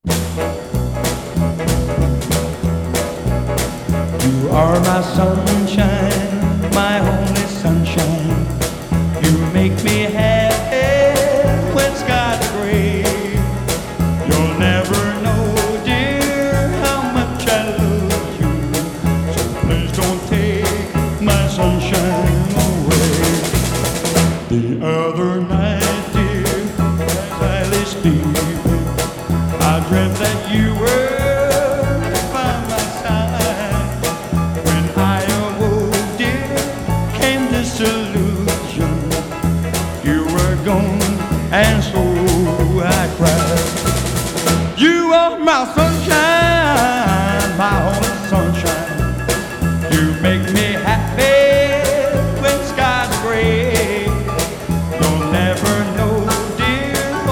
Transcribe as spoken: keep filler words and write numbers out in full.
You are my sunshine, my only sunshine. You make me happy when skies are gray. You'll never know, dear, how much I love you. So please don't take my sunshine away. The other night, dear, as I lay sleeping, I dreamt that you were by my side. When I awoke, dear, came disillusion. You were gone, and so I cried. You are my sunshine.